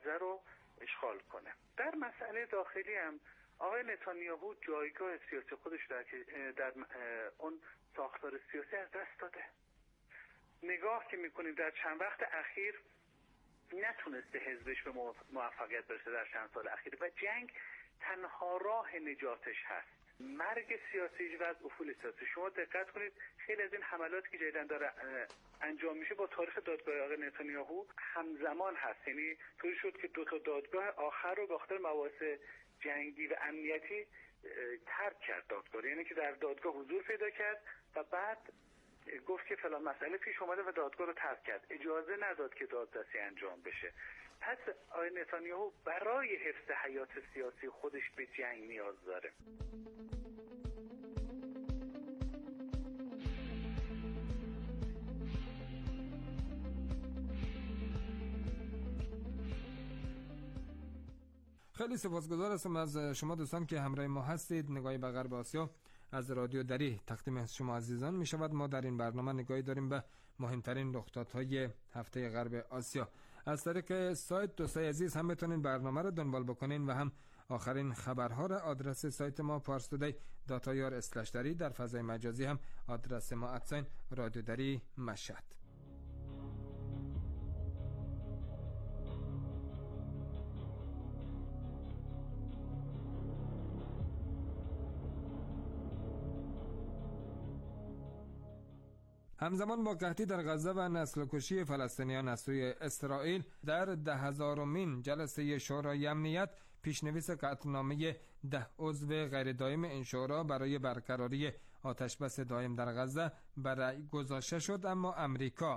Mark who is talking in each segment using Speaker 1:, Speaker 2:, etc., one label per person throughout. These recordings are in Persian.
Speaker 1: غزه رو اشغال کنه. در مسئله داخلی هم آقای نتانیاهو جایگاه سیاسی خودش در اون ساختار سیاسی از دست داده. نگاه که میکنیم در چند وقت اخیر نتونسته حزبش به موفقیت برسه در چند سال اخیر و جنگ تنها راه نجاتش هست. مرگ سیاسی و از افول سیاسی. شما دقت کنید خیلی از این حملاتی که جدیداً داره انجام میشه با تاریخ دادگاه آقای نتانیاهو همزمان هست. یعنی طوری شد که دو تا دادگاه آخر رو به خاطر مباحث جنگی و امنیتی ترک کرد دادگاه. یعنی که در دادگاه حضور پیدا کرد و بعد گفت که فلان مسئله پیش اومده و دادگاه رو ترک کرد، اجازه نداد که دادرسی انجام بشه. پس آقای نتانیاهو برای حفظ حیات سیاسی خودش به جنگ نیاز داره.
Speaker 2: خیلی سپاسگزار هستم از شما دوستان که همراه ما هستید. نگاهی به غرب آسیا از رادیو دری تقدیم شما عزیزان می شود. ما در این برنامه نگاهی داریم به مهمترین رخدادهای هفته غرب آسیا. از طریق سایت دوستای عزیز هم میتونین برنامه رو دنبال بکنین و هم آخرین خبرها را آدرس سایت ما parstoday.ir/dari، در فضای مجازی هم آدرس ما رادیو دری مشهد. همزمان با قحطی در غزه و نسل کشی فلسطینیان از سوی اسرائیل، در 10,000مین جلسه شورای امنیت پیشنویس قطعنامه 10 عضو غیر دائم این شورا برای برقراری آتشبس دائم در غزه بر رأی گذاشته شد، اما امریکا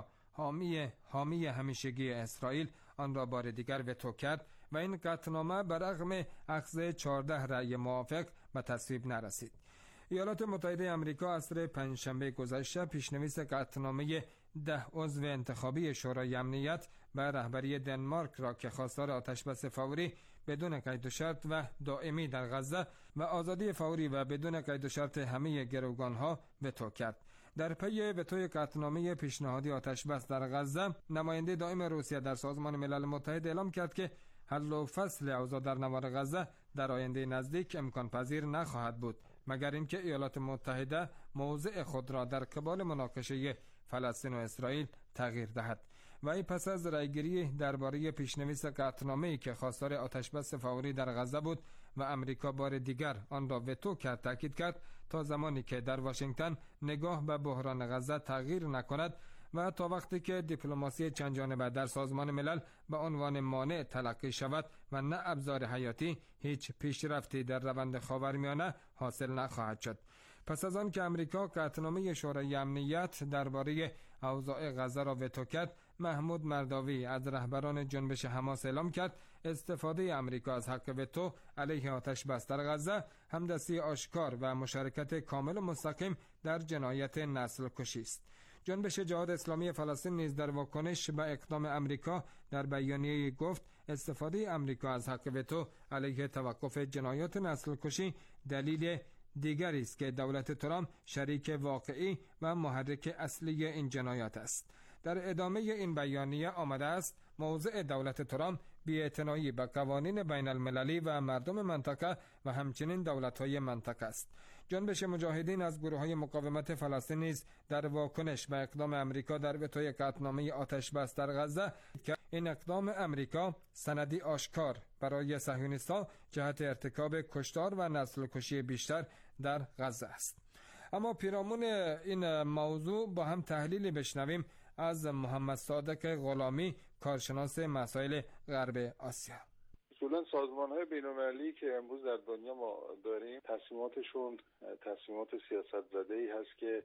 Speaker 2: حامی همیشگی اسرائیل آن را بار دیگر وتو کرد و این قطعنامه برغم اخذ 14 رأی موافق به تصویب نرسید. ایالات متحده آمریکا عصر پنجشنبه گذشته پیشنویس قطعنامه 10 عضو انتخابی شورای امنیت به رهبری دنمارک را که خواستار آتشبس فوری بدون قید و شرط و دائمی در غزه و آزادی فوری و بدون قید و شرط همه گروگانها وتو کرد. در پی وتوی قطعنامه پیشنهادی آتشبس در غزه، نماینده دائم روسیه در سازمان ملل متحد اعلام کرد که حل و فصل اوضاع در نوار غزه در آینده نزدیک امکان پذیر نخواهد بود مگر اینکه ایالات متحده موضع خود را در قبال مناقشه فلسطین و اسرائیل تغییر دهد. و این پس از رأیگیری درباره پیشنویس قطعنامه‌ای که خواستار آتشبس فوری در غزه بود و امریکا بار دیگر آن را وتو کرد، تاکید کرد تا زمانی که در واشنگتن نگاه به بحران غزه تغییر نکند و تا وقتی که دیپلماسی چند جانبه در سازمان ملل به عنوان مانع تلقی شود و نه ابزار حیاتی، هیچ پیشرفتی در روند خاورمیانه حاصل نخواهد شد. پس از آن که امریکا قطعنامه شورای امنیت درباره اوضاع غزه را وتو کرد، محمود مرداوی از رهبران جنبش حماس اعلام کرد استفاده امریکا از حق وتو علیه آتشبس در غزه همدستی آشکار و مشارکت کامل و مستقیم در جنایت نسل کشی است. جنبش جهاد اسلامی فلسطین نیز در واکنش به اقدام امریکا در بیانیه گفت استفاده امریکا از حق وتو علیه توقف جنایات نسل کشی دلیل دیگری است که دولت ترامپ شریک واقعی و محرک اصلی این جنایات است. در ادامه این بیانیه آمده است موضع دولت ترامپ بی‌اعتنایی به قوانین بین المللی و مردم منطقه و همچنین دولت‌های منطقه است. جنبش مجاهدین از گروه‌های مقاومت فلسطین نیز در واکنش به اقدام امریکا در وتوی قطعنامه آتشبس در غزه که این اقدام امریکا سندی آشکار برای صهیونیست‌ها جهت ارتکاب کشتار و نسل کشی بیشتر در غزه است. اما پیرامون این موضوع با هم تحلیلی بشنویم از محمد صادق غلامی، کارشناس مسائل غرب آسیا.
Speaker 3: اصولا سازمان‌های بین‌المللی که امروز در دنیا ما داریم تصمیماتشون تصمیمات سیاست زده‌ای هست که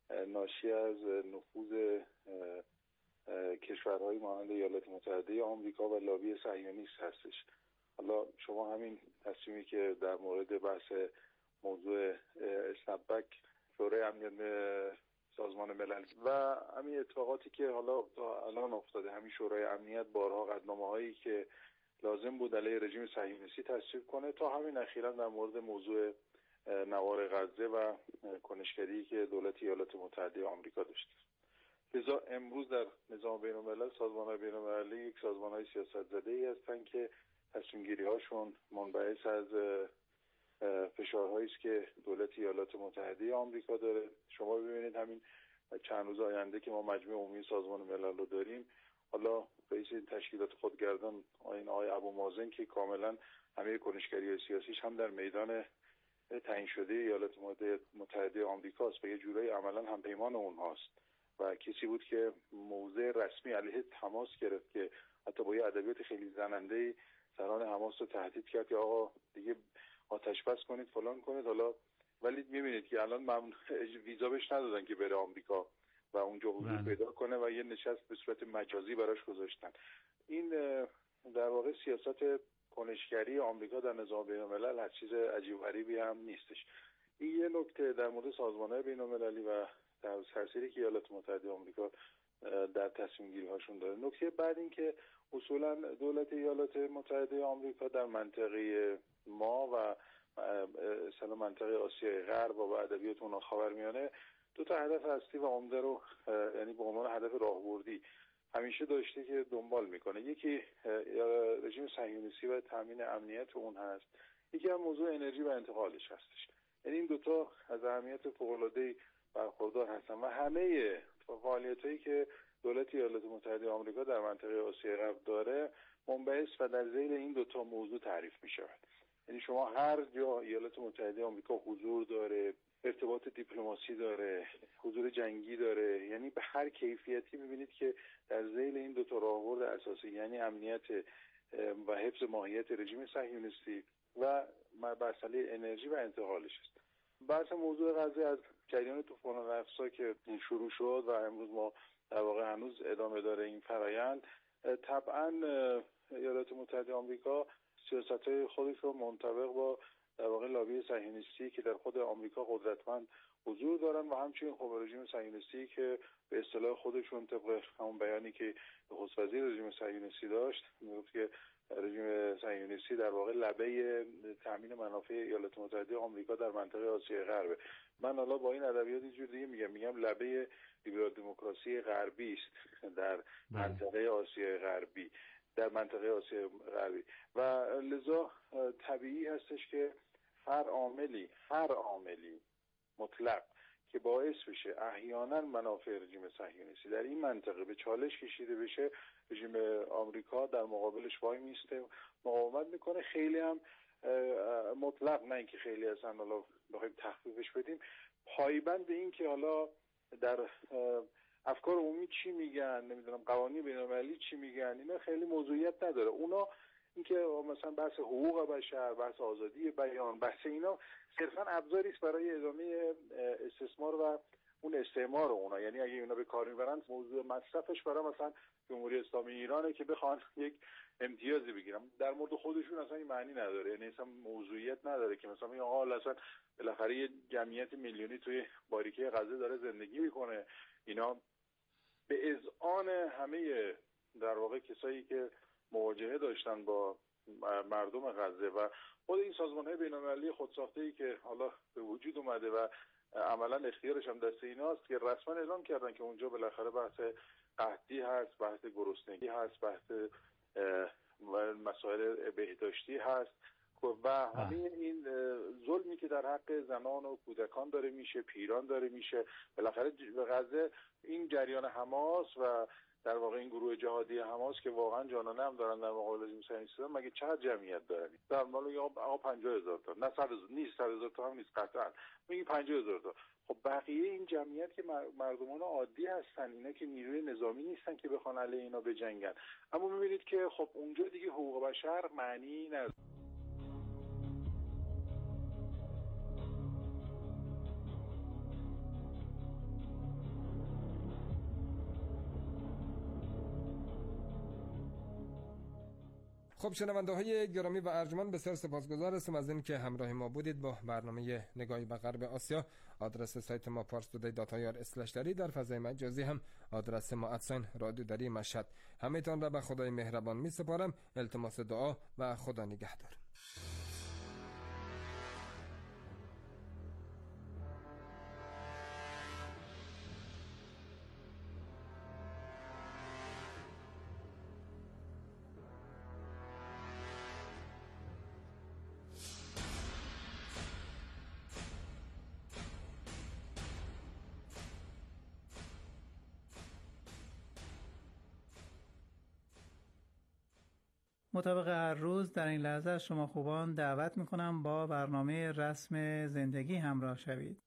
Speaker 3: ناشی از نفوذ کشورهای مانند ایالات متحده آمریکا و لابی صهیونیست هستش. حالا شما همین تصمیمی که در مورد بحث موضوع اسنپبک شورای امنیت سازمان ملل و همین اتفاقاتی که حالا تا الان افتاده، همین شورای امنیت بارها قطعنامه‌هایی که لازم بود علیه رژیم صهیونیستی تصویب کنه، تا همین اخیراً در مورد موضوع نوار غزه و کنشگری که دولت ایالات متحده آمریکا داشته. لذا امروز در نظام بین‌الملل سازمان‌های بین‌المللی یک سازمان‌های سیاست زده‌ای هستند که تصمیم‌گیری‌هاشون منبعث از فشارهایی است که دولت ایالات متحده آمریکا داره. شما ببینید همین چند روز آینده که ما مجمع عمومی سازمان ملل رو داریم، حالا رئیس تشکیلات خودگردان آقای ابو مازن که کاملا همه کنشگری سیاسیش هم در میدان تعیین شده ایالات متحده آمریکاست و یه جورایی عملا همپیمان اونهاست و کسی بود که موضع رسمی علیه حماس گرفت که حتی با یه ادبیات خیلی زننده سران حماس رو تهدید کرد که آقا دیگه آتش بس کنید فلان کنید. حالا ولی میبینید که الان ویزا بهش ندادن که بره آمریکا و اونجا حضور پیدا کنه و یه نشست به صورت مجازی براش گذاشتن. این در واقع سیاست کنشگری آمریکا در نظام بین‌الملل هیچ چیز عجیب غریبی هم نیستش. این یه نکته در مورد سازمان‌های بین‌المللی و در تأثیری که ایالات متحده آمریکا در تصمیم گیری هاشون داره. نکته بعد این که اصولا دولت ایالات متحده آمریکا در منطقه ما و مثلا منطقه آسیای غرب و ادبیات اونها خاورمیانه دو تا هدف اصلی و عمده رو یعنی به عنوان هدف راهبردی همیشه داشته که دنبال میکنه. یکی رژیم صهیونیستی و تامین امنیت اون هست، یکی هم موضوع انرژی و انتقالش هستش. یعنی این دوتا از اهمیت فوق‌العاده‌ای برخوردار هستن و همه فعالیتایی که دولت ایالات متحده آمریکا در منطقه آسیای غرب داره منبعث و در ذیل این دوتا موضوع تعریف میشود. یعنی شما هر جا ایالات متحده آمریکا حضور داره، ارتباط دیپلماسی داره، حضور جنگی داره، یعنی به هر کیفیتی می‌بینید که در ذیل این دو تا راهبرد اساسی یعنی امنیت و حفظ ماهیت رژیم صهیونیستی و مسئله انرژی و انتقالش است. بحث موضوع غزه از جریان طوفان الاقصی که شروع شد و امروز ما در واقع هنوز ادامه داره این فرآیند، طبعاً ایالات متحده آمریکا سیاست‌های خودش رو منطبق با در واقع لابی صهیونیستی که در خود آمریکا قدرتمند حضور دارن و همچنین خب رژیم صهیونیستی که به اصطلاح خودشون طبق همون بیانی که نخست وزیر رژیم صهیونیستی داشت میگفت که رژیم صهیونیستی در واقع لبه تامین منافع ایالات متحده آمریکا در منطقه آسیای غربه. من حالا با این ادبیات یه جور دیگه میگم لبه لیبرال دموکراسی غربی است در منطقه آسیای غربی و لذا طبیعی هستش که هر عاملی مطلق که باعث بشه احیانا منافع رژیم صهیونیستی در این منطقه به چالش کشیده بشه، رژیم آمریکا در مقابلش وای میسته، مقاومت میکنه. خیلی هم مطلق، نه اینکه خیلی اصلا حالا بخوایم تخفیفش بدیم، پایبند به این که حالا در افکار عمومی چی میگن، نمیدونم قوانین بین‌المللی چی میگن، اینا خیلی موضوعیت نداره. اونا اینکه مثلا بحث حقوق بشر، بحث آزادی بیان، بحث اینا صرفا ابزاری است برای ادامه استثمار و اون استعمار اونا. یعنی اگه اینا به کار میبرن موضوع مصرفش برای مثلا جمهوری اسلامی ایرانه که بخوان یک امتیازی بگیرن، در مورد خودشون اصلا این معنی نداره. یعنی اصلا موضوعیت نداره که مثلا این آقا اصلا بالاخره یه جمعیت میلیونی توی باریکه غزه داره زندگی میکنه، اینا به اذعان همه در واقع کسایی که مواجهه داشتن با مردم غزه و خود این سازمان‌های بین‌المللی خودساخته‌ای که حالا به وجود اومده و عملاً اختیارش هم دست ایناست که رسما اعلام کردن که اونجا بالاخره بحث قحطی هست، بحث گرسنگی هست، بحث مسائل بهداشتی هست و همه این ظلمی که در حق زنان و کودکان داره میشه، پیران داره میشه، بالاخره به غزه این جریان حماس و در واقع این گروه جهادی حماس که واقعا جانانه هم دارن در مقابل رژیم صهیونیستی، مگه چقدر جمعیت دارن؟ در مال آقا 50000 تا، نه 100,000 نیست، 100,000 تا هم نیست قطعا، میگی 50,000 تا. خب بقیه این جمعیت که مردمان عادی هستن، اینا که نیروی نظامی نیستن که بخوان علیه اینا بجنگن. اما میبینید که خب اونجا دیگه حقوق بشر معنی نداره.
Speaker 2: خب شنونده های گرامی و ارجمند، بسیار سپاسگزار هستم از این که همراه ما بودید با برنامه نگاهی به غرب آسیا. آدرس سایت ما parstoday.ir/dari، در فضای مجازی هم آدرس ما @رادیودری مشهد. همه‌تان را به خدای مهربان می سپارم. التماس دعا و خدا نگهدار.
Speaker 4: مطابق هر روز در این لحظه از شما خوبان دعوت میکنم با برنامه رسم زندگی همراه شوید.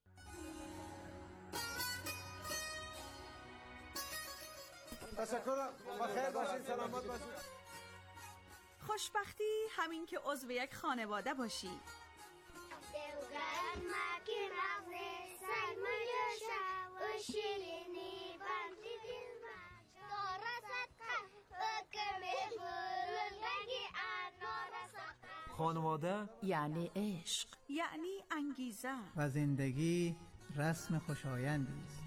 Speaker 5: تشکر، بخیر باشید، سلامت باشید.
Speaker 6: خوشبختی همین که عضو یک خانواده باشی.
Speaker 7: خانواده
Speaker 6: یعنی عشق، یعنی انگیزه
Speaker 4: و زندگی رسم خوشایندی است.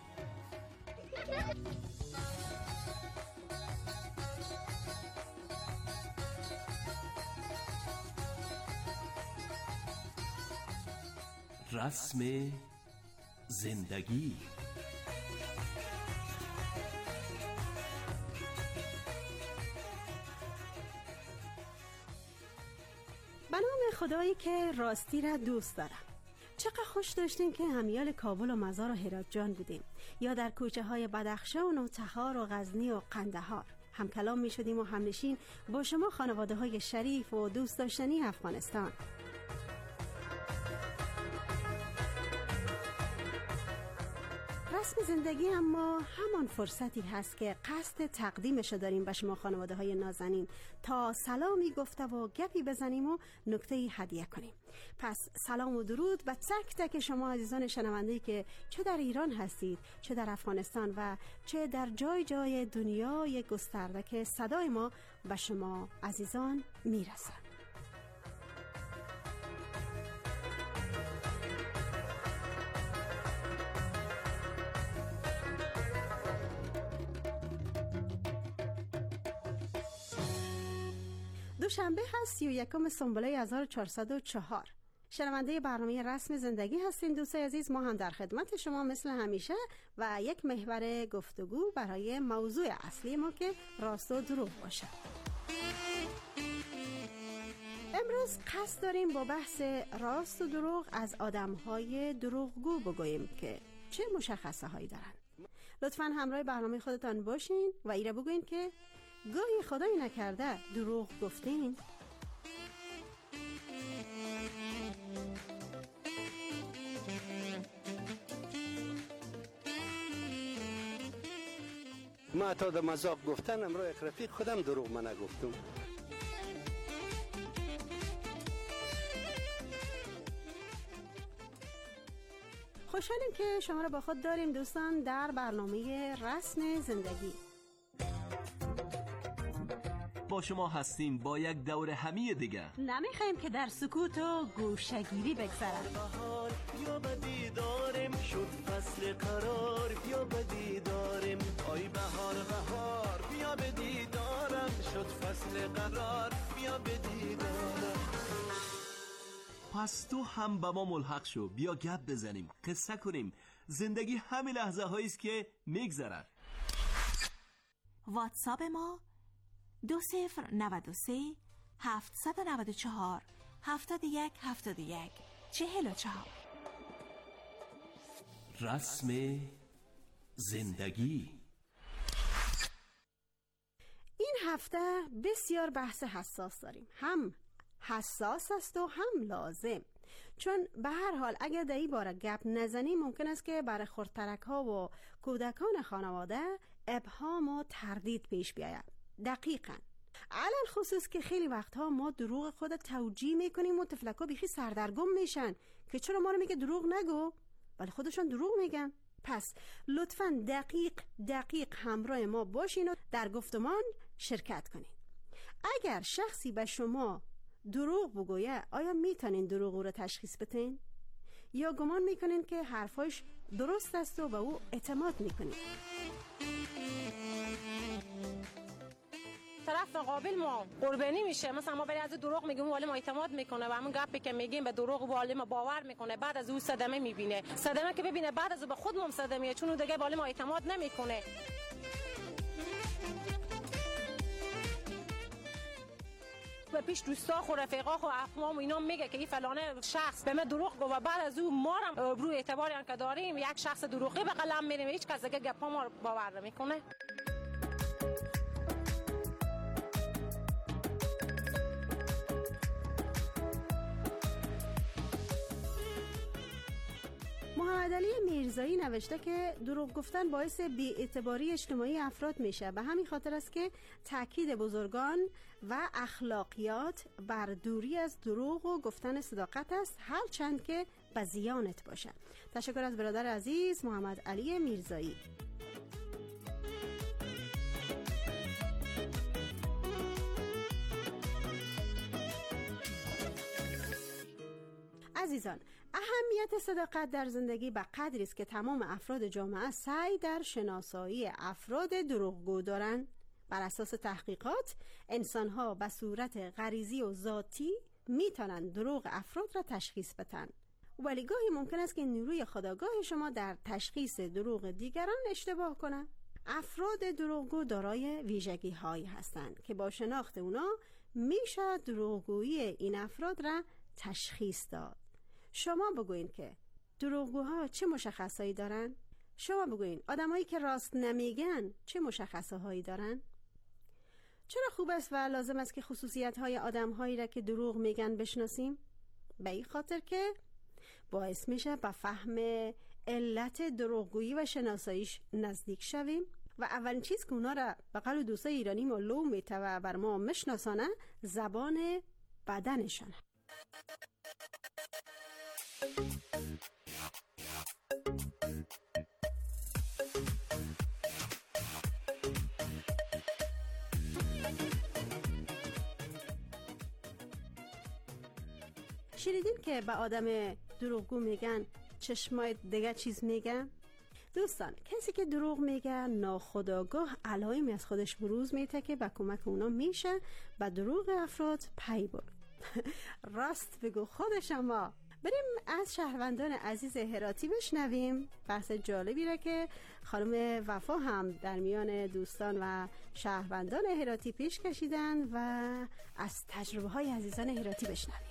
Speaker 7: رسم زندگی.
Speaker 8: به نام خدایی که راستی را دوست دارم. چقدر خوش داشتیم که همیال کابل و مزار و هرات جان بودیم، یا در کوچه های بدخشان و تخار و غزنی و قندهار هم کلام می شدیم و همنشین با شما خانواده های شریف و دوست داشتنی افغانستان. رسم زندگی اما همان فرصتی هست که قصد تقدیمش داریم به شما خانواده های نازنین تا سلامی گفته و گپی بزنیم و نکته‌ای هدیه کنیم. پس سلام و درود به تک تک شما عزیزان شنونده که چه در ایران هستید، چه در افغانستان و چه در جای جای دنیای گسترده که صدای ما به شما عزیزان میرسه. دوشنبه هست 31 سنبله 1404. شنونده برنامه رسم زندگی هستین دوستای عزیز. ما هم در خدمت شما مثل همیشه و یک محور گفتگو برای موضوع اصلی ما که راست و دروغ باشه. امروز قصد داریم با بحث راست و دروغ از آدم‌های دروغگو بگوییم که چه مشخصه هایی دارن. لطفاً همراه برنامه خودتان باشین و ایره بگوین که گاهی خدایی نکرده دروغ گفتین؟
Speaker 9: ما تا در مذاق گفتن امروز یک رفیق خودم دروغ من نگفتم.
Speaker 8: خوشحالیم که شما را با خود داریم دوستان در برنامه رسم زندگی.
Speaker 7: با شما هستیم با یک دور همی دیگه.
Speaker 8: نمیخوایم که در سکوت و گوشه‌گیری بگذره.
Speaker 10: بهار بیا بدی داریم شد فصل قرار بیا بدی داریم آی بهار بهار بیا بدی دارم شد فصل قرار بیا بدی دارم.
Speaker 7: پس تو هم با ما ملحق شو، بیا گپ بزنیم، قصه کنیم. زندگی همین لحظه هایی است که میگذره.
Speaker 6: واتساپ ما 2093 794 71 71 44.
Speaker 7: رسم زندگی.
Speaker 8: این هفته بسیار بحث حساس داریم، هم حساس است و هم لازم، چون به هر حال اگر در این باره گپ نزنیم ممکن است که برای خردترک ها و کودکان خانواده ابهام و تردید پیش بیاید. دقیقاً، علل خصوص که خیلی وقتها ما دروغ خود توجیه میکنیم و طفلکا بیخی سردرگم میشن که چرا ما رو میگه دروغ نگو، ولی خودشون دروغ میگن. پس لطفاً دقیق همراه ما باشین و در گفتمان شرکت کنین. اگر شخصی به شما دروغ بگویه، آیا میتونین دروغ او رو تشخیص بدین؟ یا گمان میکنین که حرفاش درست است و به او اعتماد میکنین؟
Speaker 11: طرف مقابل ما قربانی میشه، مثلا ما برای از دروغ میگیم ولی ما اعتماد میکنه و همون گپی که میگیم به دروغ ولی ما باور میکنه، بعد از اون صدمه میبینه، صدمه که ببینه بعد از به خود ما صدمه، چون دیگه ولی ما اعتماد نمیکنه. و پیش دوستا و رفیقا و اقوام و اینا میگه که این فلانه شخص به ما دروغ گفت و بعد از اون ما هم رو اعتباری که داریم یک شخص دروغی به قلم میریم، هیچ کس دیگه گپا ما رو باور نمیکنه.
Speaker 8: محمد علی میرزایی نوشته که دروغ گفتن باعث بی‌اعتباری اجتماعی افراد میشه. به همین خاطر است که تاکید بزرگان و اخلاقیات بر دوری از دروغ و گفتن صداقت است، هرچند که به زیانت باشه. تشکر از برادر عزیز محمد علی میرزایی. عزیزان، اهمیت صداقت در زندگی به قدری است که تمام افراد جامعه سعی در شناسایی افراد دروغگو دارند. بر اساس تحقیقات، انسان‌ها به صورت غریزی و ذاتی میتونند دروغ افراد را تشخیص بدن، ولی گاهی ممکن است که نیروی خودآگاه شما در تشخیص دروغ دیگران اشتباه کنه. افراد دروغگو دارای ویژگی‌هایی هستند که با شناخت اونا میشه دروغگویی این افراد را تشخیص داد. شما بگوین که دروغگوها چه مشخصهایی دارن؟ شما بگوین آدمایی که راست نمیگن چه مشخصهایی دارن؟ چرا خوب است و لازم است که خصوصیت‌های آدم‌هایی را که دروغ میگن بشناسیم؟ به این خاطر که باعث میشه به فهم علت دروغگویی و شناساییش نزدیک شویم و اولین چیز که اونا را به قول دوستای ایرانی معلوم میته و بر ما مشناسانه زبان بدنشانه. شنیدین که به آدم دروغگو میگن چشمای دیگه چیز میگن؟ دوستان، کسی که دروغ میگه ناخودآگاه علائمی از خودش بروز میده که با کمک اونا میشه به دروغ افراد پی برد. راست بگو خود شما. بریم از شهروندان عزیز هراتی بشنویم بحث جالبی را که خانم وفا هم در میان دوستان و شهروندان هراتی پیش کشیدن و از تجربه های عزیزان هراتی بشنویم.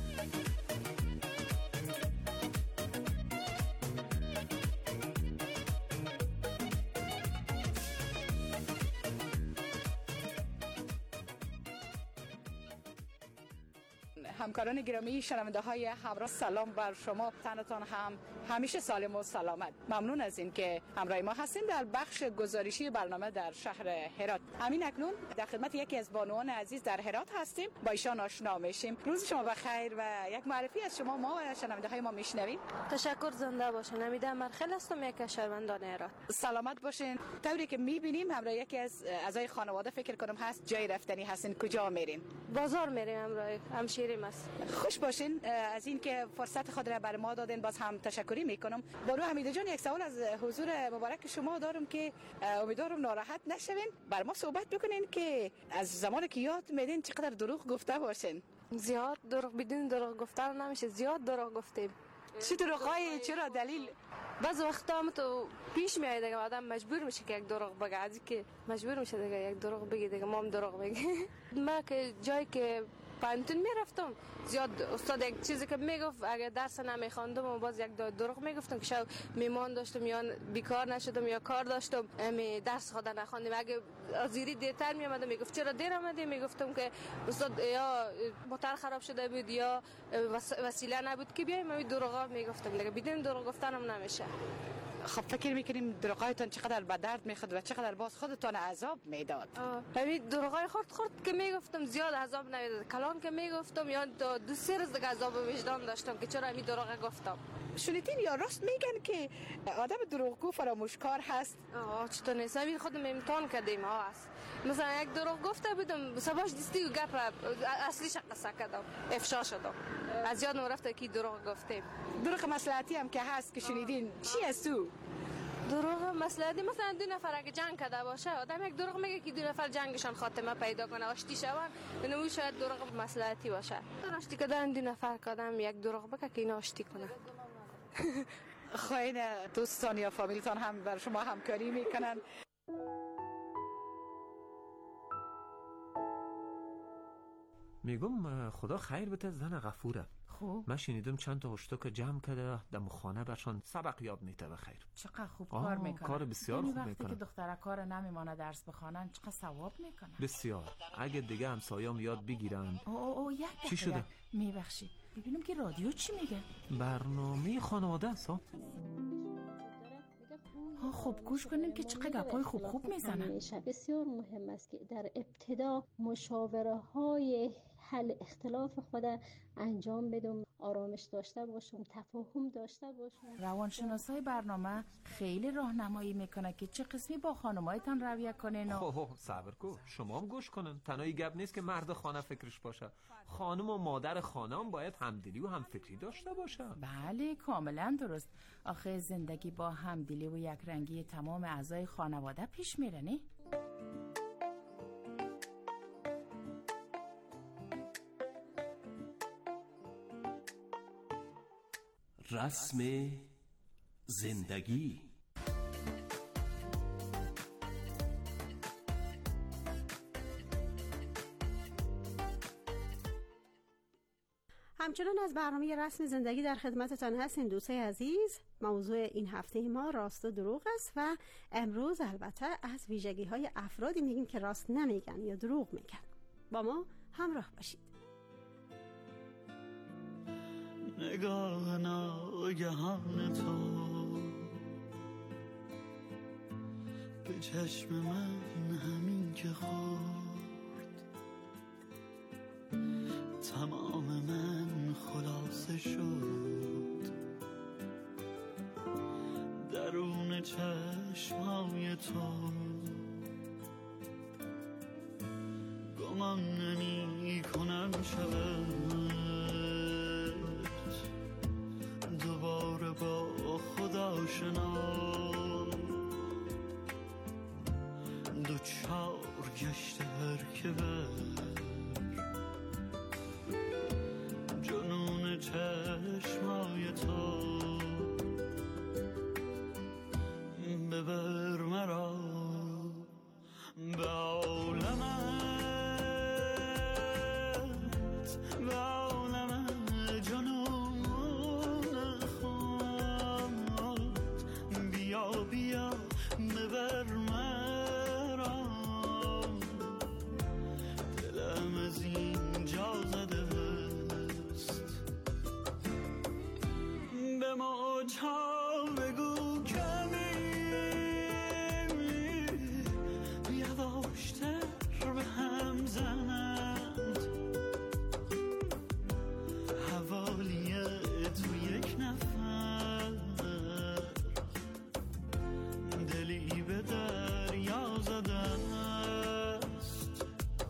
Speaker 12: همکاران گرامی، شنونده های همراه، سلام بر شما. تنتان هم همیشه سالم و سلامت. ممنون از این که همراه ما هستیم در بخش گزارشی برنامه در شهر هرات. همین اکنون در خدمت یکی از بانوان عزیز در هرات هستیم، با ایشان آشنا میشیم. روز شما بخیر و یک معرفی از شما ما و شنونده های ما میشنویم.
Speaker 11: تشکر، زنده باشین. امیده مرخل هستم، یک از شهروندان هرات.
Speaker 12: سلامت باشین. طوری که میبینیم همراه یکی از اعضای خانواده فکر کنم هست، جای رفتنی هستین. کجا میرین؟
Speaker 11: بازار میریم، همراه همشیریم است.
Speaker 12: خوش باشین از این که فرصت خود را بر ما دادین. باز هم تشکری میکنم. بانو حمیده جان، یک سوال از حضور مبارک شما دارم که امیدوارم ناراحت نشوین. بر ما صحبت بکنین که از زمانی که یاد میدین چقدر دروغ گفته باشین.
Speaker 11: زیاد دروغ، بدون دروغ گفتن نمیشه. زیاد دروغ گفتیم.
Speaker 12: چه دروغایی؟ چرا دلیل؟
Speaker 11: بعض وقتا هم تو پیش میاد دیگه آدم مجبور میشه که یک دروغ بگه، از که مجبور میشه دیگه یک دروغ بگه دیگه. ما هم دروغ بگیم. ما که جایی که پانتون میرفتم زیاد استاد یک چیزی که میگفت اگر درس نمیخواندم و باز یک دروغ میگفتم که شاید میمان داشتم یا بیکار نشدم یا کار داشتم درس خود نخواندم. اگه ازیری دیرتر میامدم میگفت چرا دیر آمدی، میگفتم که استاد یا موتور خراب شده بود یا وسیله نبود که بیایم. من دروغا میگفتم دیگه، بدون دروغ گفتنم نمیشه.
Speaker 12: خب فکر میکنیم دروغایتان چقدر به درد میخورد و چقدر باز خودتان عذاب میداد؟
Speaker 11: همین دروغای خرد که میگفتم زیاد عذاب نمیداد. کلان که میگفتم یا دو سه روز دیگه عذاب وجدان داشتم که چرا همین دروغ گفتم.
Speaker 12: شنیدین یا راست میگن که آدم دروغگو فراموشکار هست؟
Speaker 11: چطور نیست؟ همین خودم امتحان کردیم هست. مثلا یک دروغ گفته بودم سباش دیستی و گپ را اصلیش قصه کردم، افشا شدم. از یادم رفته که دروغ گفتیم.
Speaker 12: دروغ مصلحتی هم که هست که شنیدین، چی است تو؟
Speaker 11: دروغ مصلحتی مثلا دو نفر اگه جنگ کرده باشه آدم یک دروغ میگه که دو نفر جنگشان خاتمه پیدا کنه، آشتی شون، اینو شاید دروغ مصلحتی باشه. آشتی کردن دو نفر کردم یک دروغ بگه که اینا آشتی کنه.
Speaker 12: خواهین دوستان یا فامیلتان هم بر شما همکاری میکنن.
Speaker 13: میگم خدا خیر بده زن غفوره.
Speaker 14: خوب
Speaker 13: من شنیدم چند تا اشتک جمع کرده در خانه برشان سبق یاد میده بخیر.
Speaker 14: چقدر خوب کار میکنه.
Speaker 13: کار بسیار خوب میکنه.
Speaker 14: وقتی که دختره کار نمیمانه درس بخوانن چقدر ثواب میکنه.
Speaker 13: بسیار. اگه دیگه همسایه‌ام یاد بگیرن.
Speaker 14: یک
Speaker 13: چی شده؟
Speaker 14: میبخشی. ببینم که رادیو چی میگه.
Speaker 13: برنامه خانواده است ها.
Speaker 14: خب گوش کنیم که چقدر گپای خوب میزنن.
Speaker 15: بسیار مهم است که در ابتدا مشاوره های حل اختلاف خود انجام بدم، آرامش داشته باشم، تفاهم داشته باشم.
Speaker 14: روانشناسای برنامه خیلی راهنمایی میکنه که چه قسمی با خانمایتان رویه کنین.
Speaker 13: صبر کن، شما هم گوش کنن. تنهایی گپ نیست که مرد خانه فکرش باشه. خانم و مادر خانه هم باید همدلی و همفکری داشته باشه.
Speaker 14: بله کاملا درست. آخه زندگی با همدلی و یک رنگی تمام اعضای خانواده پیش میره نه؟
Speaker 7: رسم زندگی.
Speaker 8: همچنان از برنامه رسم زندگی در خدمتتان هستیم دوستای عزیز. موضوع این هفته ما راست و دروغ است و امروز البته از ویژگی‌های افرادی میگیم که راست نمیگن یا دروغ میگن. با ما همراه باشید.
Speaker 10: نگاه ناگهان تو به چشم من همین که خورد، تمام من خلاصه شد. درون چشمای تو گمان نمی کنم شود دوباره با خدا شنا، دوچار گشته هر که بر جنون چشمای تو. ببر مرا به عالمت، به عالم جنون خود. بیا بیا ببر مرا، دلم از اینجا زده است. به موجها بگو کمی یواشتر به هم زنند، حوالی تو یک نفر دلی به دریا زده است.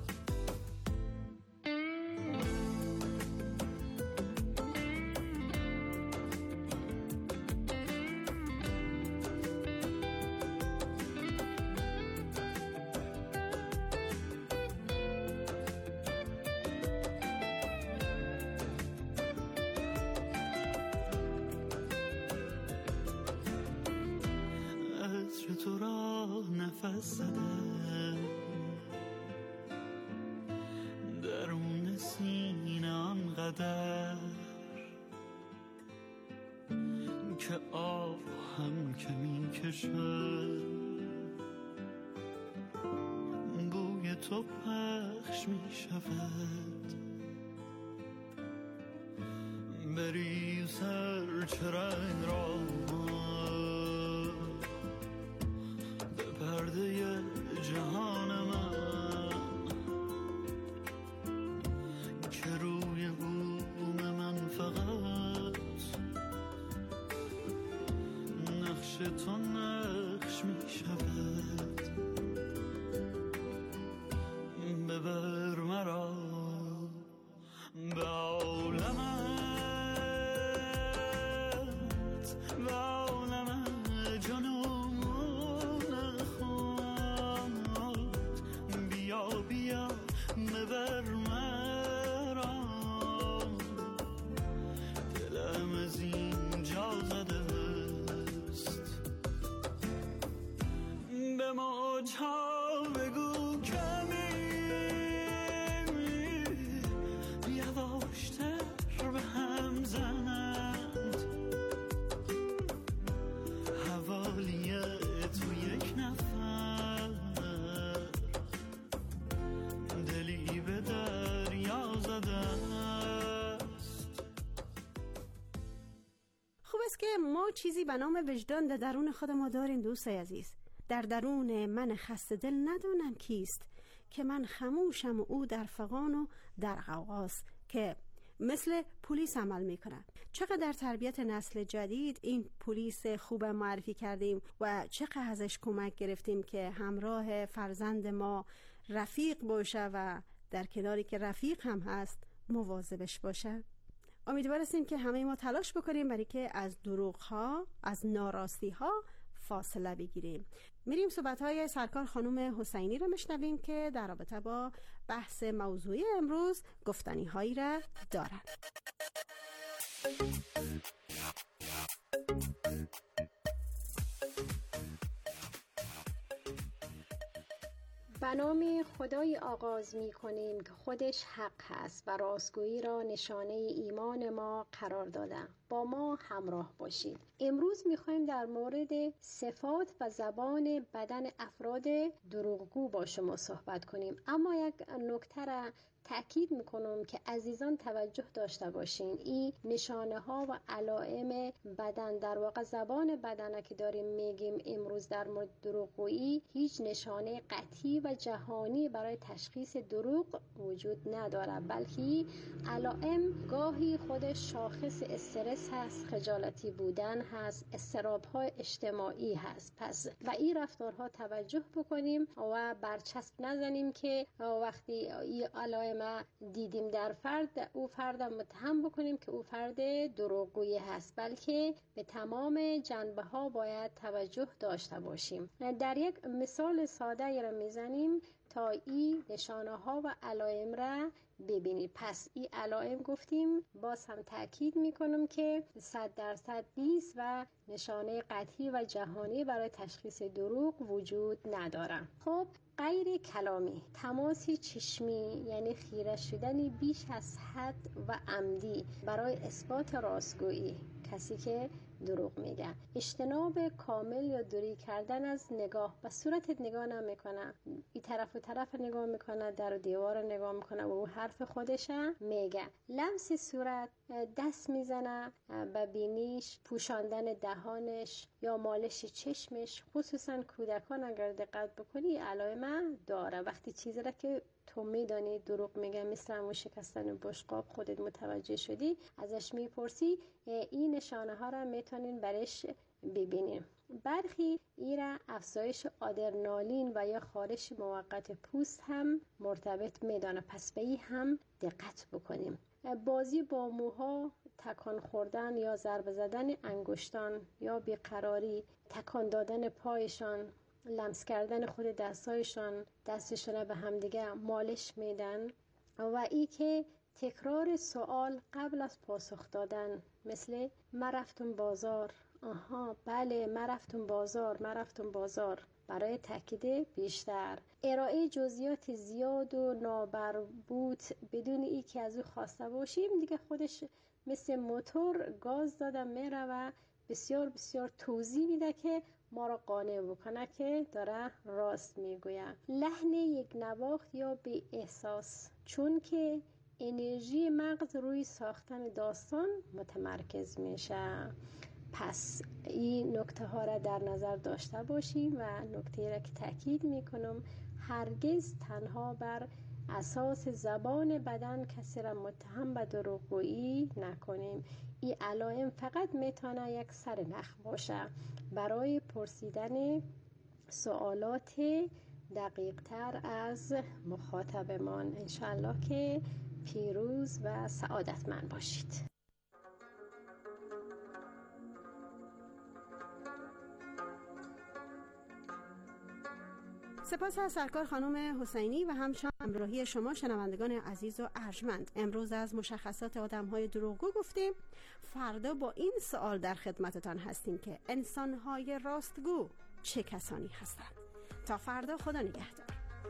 Speaker 10: عطر تو را نفس زده درون سینه آنقدر که آب هم که می کشد. بوی تو پخش می شود، بری سر چرنگ را به پرده جهان من، که روی بوم من فقط نقش تو نقش می شود. ببر مرا به عالمت، به عالم جنون خود. بیا بیا ببر مرا، دلم از اینجا زده است.
Speaker 8: که ما چیزی به نام وجدان در درون خود ما داریم دوستای عزیز. در درون من خسته دل ندانم کیست، که من خموشم و او در فغان و در غوغاست، که مثل پلیس عمل میکنه. چقدر در تربیت نسل جدید این پلیس خوب معرفی کردیم و چقدر ازش کمک گرفتیم که همراه فرزند ما رفیق باشه و در کناری که رفیق هم هست مواظبش باشه. امیدوار هستیم که همه ما تلاش بکنیم برای که از دروغ ها، از ناراستی ها فاصله بگیریم. میریم صحبت‌های سرکار خانم حسینی رو مشنویم که در رابطه با بحث موضوعی امروز گفتنی هایی را دارند.
Speaker 15: به نام خدای آغاز می کنیم که خودش حق هست و راستگویی را نشانه ایمان ما قرار داده. با ما همراه باشید. امروز می خواهیم در مورد صفات و زبان بدن افراد دروغگو با شما صحبت کنیم. اما یک نکته را تأکید میکنم که عزیزان توجه داشته باشین. این نشانه ها و علائم بدن، در واقع زبان بدن که داریم میگیم امروز در مورد دروغگویی، هیچ نشانه قطعی و جهانی برای تشخیص دروغ وجود نداره، بلکه علائم گاهی خودش شاخص استرس هست، خجالتی بودن هست، اضطراب های اجتماعی هست. پس و این رفتارها توجه بکنیم و برچسب نزنیم که وقتی این علائم ما دیدیم در فرد، او فرد متهم بکنیم که او فرد دروغگویی هست، بلکه به تمام جنبه ها باید توجه داشته باشیم. در یک مثال ساده را میزنیم تا این نشانه ها و علائم را ببینید. پس این علائم گفتیم، باز هم تأکید میکنم که 100% نیست و نشانه قطعی و جهانی برای تشخیص دروغ وجود نداره. خب غیر کلامی، تماس چشمی یعنی خیره شدن بیش از حد و عمدی برای اثبات راستگویی کسی که دروغ میگه، اجتناب کامل یا دوری کردن از نگاه، به صورتت نگاه نمیکنه، این طرف و طرف نگاه میکنه، در دیوار نگاه میکنه و او حرف خودش میگه، لمس صورت، دست میزنه به بینیش، پوشاندن دهانش یا مالش چشمش، خصوصا کودکان اگر دقت بکنی علائم داره. وقتی چیزی را که تو میدانی دروغ میگه، مثل همون شکستن بشقاب، خودت متوجه شدی، ازش میپرسی، این نشانه ها را میتونین برش ببینیم. برخی ایرا افزایش آدرنالین و یا خارش موقت پوست هم مرتبط میدانه، پس به این هم دقت بکنیم. بازی با موها، تکان خوردن یا ضربه زدن انگشتان یا بیقراری، تکان دادن پایشان، لمس کردن خود دستایشان، دستشان به همدیگه مالش میدن و ای که تکرار سوال قبل از پاسخ دادن، مثل من رفتم بازار، آها بله من رفتم بازار برای تاکید بیشتر، ارائه جزئیات زیاد و نامربوط بدون ای که از او خواسته باشیم، دیگه خودش مثل موتور گاز داده میره و بسیار بسیار توضیح میده که ما را قانع بکنه که داره راست میگویه. لحن یک نواخت یا بی احساس، چون که انرژی مغز روی ساختن داستان متمرکز میشه. پس این نکته ها را در نظر داشته باشیم و نکته را که تاکید میکنم، هرگز تنها بر اساس زبان بدن کسی را متهم به دروغگویی نکنیم. این علائم فقط میتونه یک سرنخ باشه برای پرسیدن سوالات دقیق تر از مخاطبمان. انشالله که پیروز و سعادتمند باشید.
Speaker 8: سپاس از سرکار خانم حسینی و همچنان همراهی شما شنوندگان عزیز و ارجمند. امروز از مشخصات آدم‌های دروغگو گفتیم. فردا با این سوال در خدمتتان هستیم که انسان‌های راستگو چه کسانی هستند؟ تا فردا، خدا نگهدار.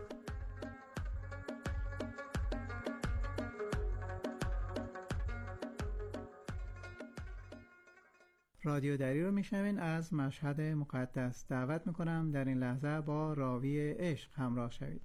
Speaker 4: رادیو دری رو میشنوین از مشهد مقدس. دعوت میکنم در این لحظه با راوی عشق همراه شوید.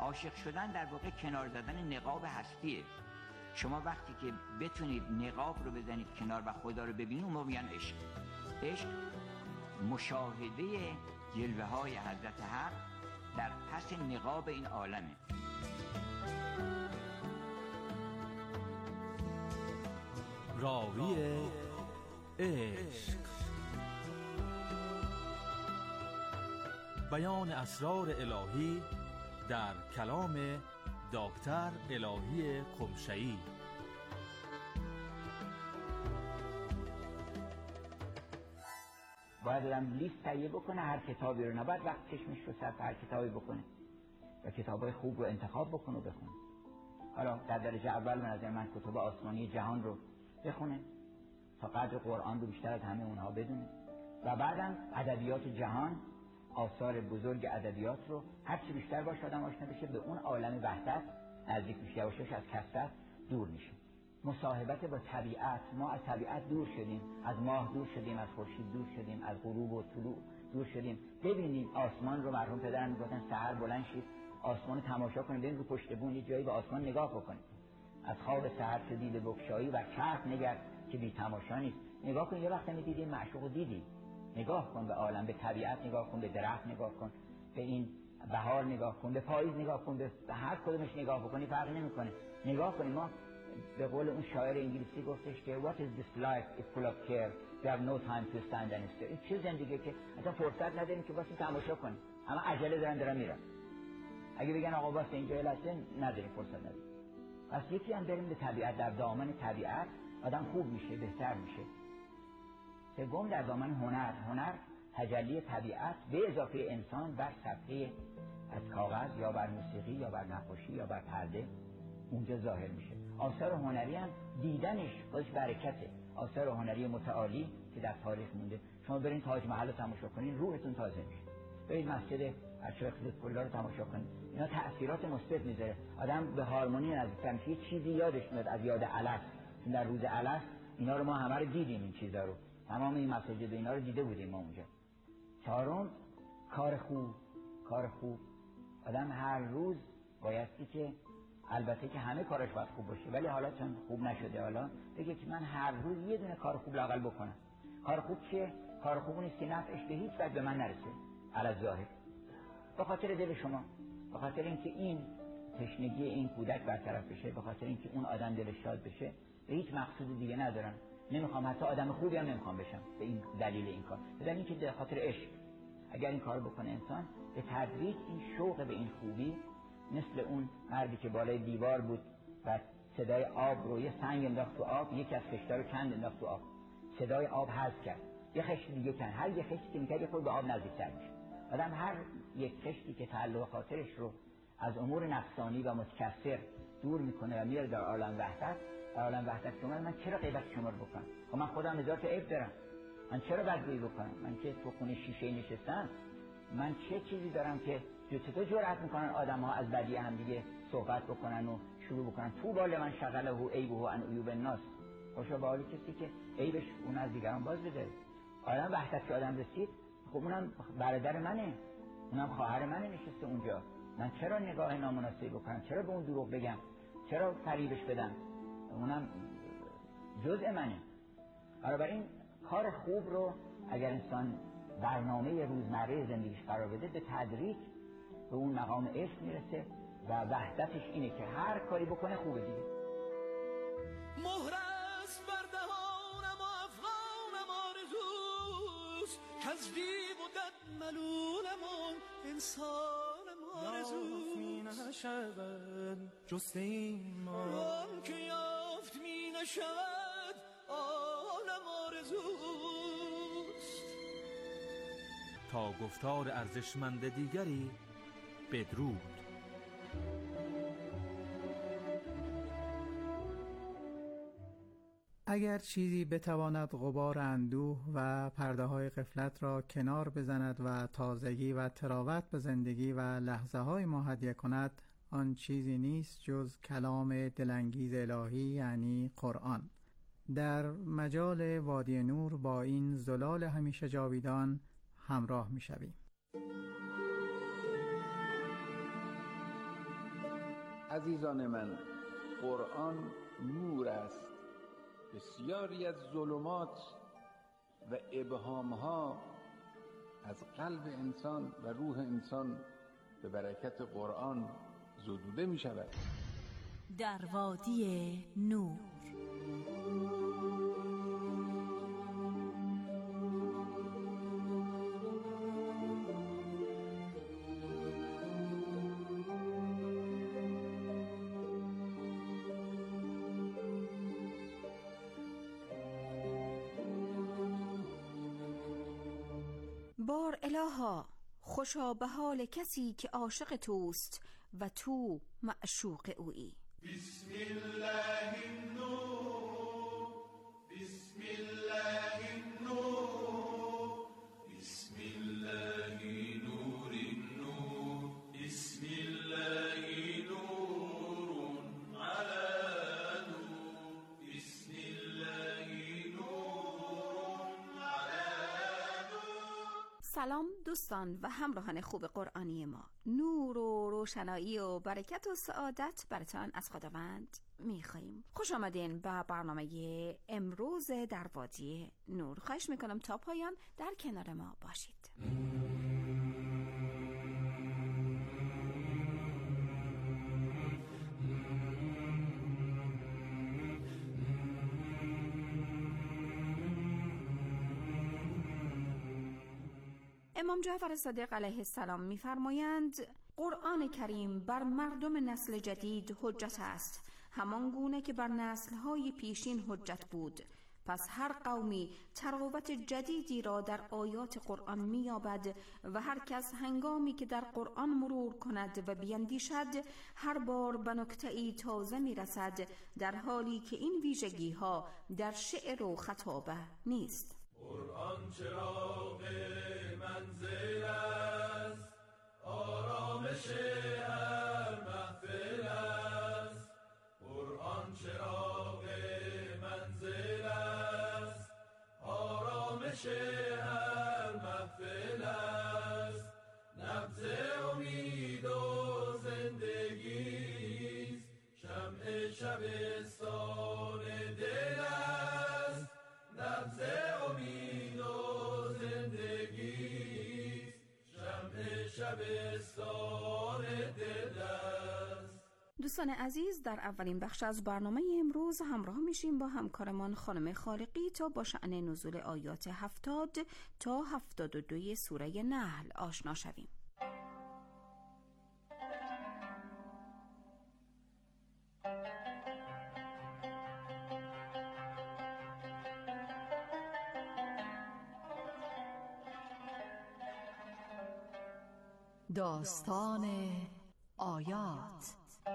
Speaker 16: عاشق شدن در واقع کنار زدن نقاب هستیه. شما وقتی که بتونید نقاب رو بزنید کنار و خدا رو ببینید، اون موقع میگن عشق. عشق مشاهده جلوه های حضرت حق در پس نقاب این عالمه.
Speaker 17: راوی عشق، بیان اسرار الهی در کلام دکتر الهی قمشه‌ای.
Speaker 16: باید آدم لیست تهیه بکنه هر کتابی رو، نباید وقت چشمش رو صرف هر کتابی بکنه و کتابای خوب رو انتخاب بکنه و بخونه. حالا در درجه اول به نظر من کتب آسمانی جهان رو بخونه تا قدر قرآن رو بیشتر از همه اونها بدونه و بعدم ادبیات جهان، آثار بزرگ ادبیات رو هرچی بیشتر باشه آدم آشنا بشه، به اون عالم وحدت نزدیک میشه، یواشاش از کثرت دور میشه. مصاحبت با طبیعت، ما از طبیعت دور شدیم، از ماه دور شدیم، از خورشید دور شدیم، از غروب و طلوع دور شدیم. ببینید آسمان رو، مرحوم پدرم میگفتن سحر بلند شید آسمان تماشا کنید، ببین رو پشت بون یه جایی به آسمان نگاه بکنید. از خواب سحر چه دیده بگشایی و چرخ نگر که بی تماشا نیست. نگاه کن، یه وقت می‌دیدی معشوق رو دیدی. نگاه کن به عالم، به طبیعت نگاه کن، به درخت نگاه کن، به این بهار نگاه کن، به پاییز نگاه کن، به هر کدومش نگاه بکنی فرقی نمی‌کنه. نگاه کنید. ما به قول اون شاعر انگلیسی گفتش که what is this life is full of care, we have no time to stand and stare. این چه زندگی که اصلا فرصت نداریم که واسه تماشا کنیم، اما عجله دارن میرن. اگه بگن آقا واسه اینجا لحظه نداریم، فرصت نداریم. پس یکی هم بریم به طبیعت، در دامن طبیعت آدم خوب میشه، بهتر میشه. سوم در دامن هنر تجلی طبیعت به اضافه انسان بر صفحه از کاغذ یا بر موسیقی یا بر نقاشی یا بر پرده اونجا ظاهر میشه. آثار هنری هم دیدنش خودش برکته. آثار هنری متعالی که در تاریخ مونده، شما برین تاج محل رو تماشا کنین روحتون تازه میشه. برید مسجد اشراق فتح‌الله رو تماشا کنین، اینا تأثیرات مثبت میذاره. آدم به هارمونی نزدیک میشه، چیزی یادش میاد از یاد الست. در روز الست اینا رو ما همه رو دیدیم، این چیزا رو تمام این مساجد اینا رو دیده بودیم ما اونجا. چهارم کار خوب. آدم هر روز بایستی که البته که همه کارش باید خوب باشه، ولی حالا چون خوب نشده حالا بگه که من هر روز یه دونه کار خوب لااقل بکنم. کار خوب چیه؟ کار خوب نیست که نفعش به هیچ وجه به من نرسه علی ظاهر، به خاطر دل شما، به خاطر اینکه این تشنگی این کودک برطرف بشه، به خاطر اینکه اون آدم دلش شاد بشه. به هیچ مقصود دیگه ندارم. نمیخوام حتی آدم خوبی هم نمیخوام بشم به این دلیل این کار، به دلیل اینکه به خاطر عشق اگر این کارو بکنه انسان به تدریج این شوق به این خوبی، مثل اون مردی که بالای دیوار بود و صدای آب رو، یه سنگ انداخت تو آب، یکی از خشت‌ها رو کند انداخت تو آب، صدای آب حذف کرد، یه خشت دیگه کند، هر یه خشتی که میکرد یه خود به آب نزدیک‌تر میشه. آدم هر یک خشتی که تعلق خاطرش رو از امور نفسانی و متکثر دور میکنه و میاره در عالم وحدت، در عالم وحدت که من چرا غیبت شما رو بکنم؟ خب من خودم هزار تا عیب دارم، من چرا بدگویی بکنم؟ من که تو خونه شیشه نشستم، من چه چیزی دارم که چطور جرأت میکنن آدم ها از بدی هم دیگه صحبت بکنن و شروع بکنن؟ تو بال من شغله عیبه عن عیوب الناس. خوشا به حالی کسی که عیبش اون از دیگران باز بده. آدم وحدت که آدم رسید، خب اونم برادر منه، اونم خواهر منه نشسته اونجا، من چرا نگاه نامناسبی بکنم؟ چرا به اون دروغ بگم؟ چرا فریبش بدم؟ اونم جزء منه. بنابراین کار خوب رو اگر انسان برنامه روزمره زندگیش قرار بده، به تدریج به اون مقام عشق میرسه و وحدتش اینه که هر کاری بکنه خوبه دیگه.
Speaker 10: مهر است بر دهانم و افغانم آرزوست، کز دیو و دد ملولم و انسانم آرزوست. می نشود جست این ما، آن که یافت می نشود آنم آرزوست.
Speaker 17: تا گفتار ارزشمند دیگری بدرود.
Speaker 4: اگر چیزی بتواند غبار اندوه و پرده های غفلت را کنار بزند و تازگی و تراوت به زندگی و لحظه های ما هدیه کند، آن چیزی نیست جز کلام دلانگیز الهی، یعنی قرآن. در مجال وادی نور با این زلال همیشه جاویدان همراه می شویم.
Speaker 18: عزیزان من، قرآن نور است. بسیاری از ظلمات و ابهامها از قلب انسان و روح انسان به برکت قرآن زدوده می شود.
Speaker 6: در وادی نور. بار الها، خوشا به حال کسی که عاشق توست و تو معشوق اویی.
Speaker 10: بسم الله النور، بسم الله النور، بسم الله نور النور، بسم الله نور على نور، بسم الله نور على نور.
Speaker 6: سلام دوستان و همراهان خوب قرآنی ما. نور و روشنایی و برکت و سعادت براتان از خداوند می‌خواهیم. خوش آمدین به برنامه امروز در وادی نور. خواهش میکنم تا پایان در کنار ما باشید. امام جعفر صادق علیه السلام می‌فرمایند قرآن کریم بر مردم نسل جدید حجت است، همان گونه که بر نسل‌های پیشین حجت بود. پس هر قومی تراوت جدیدی را در آیات قرآن می‌یابد و هر کس هنگامی که در قرآن مرور کند و بیندیشد هر بار به نکته‌ای تازه می‌رسد، در حالی که این ویژگی‌ها در شعر و خطابه نیست.
Speaker 10: قرآن چراغ منزل است، آرامش هر محفل است. قرآن چراغ منزل است، آرامش هر محفل است. نبض امید و زندگی است، شمع شبستان دل است. نبض امید و زندگی است، شمع شبستان دل است.
Speaker 6: دوستان عزیز، در اولین بخش از برنامه امروز همراه میشیم با همکارمان خانم خالقی تا با شأن نزول آیات 70 تا 72 سوره نحل آشنا شویم.
Speaker 19: داستان آیات.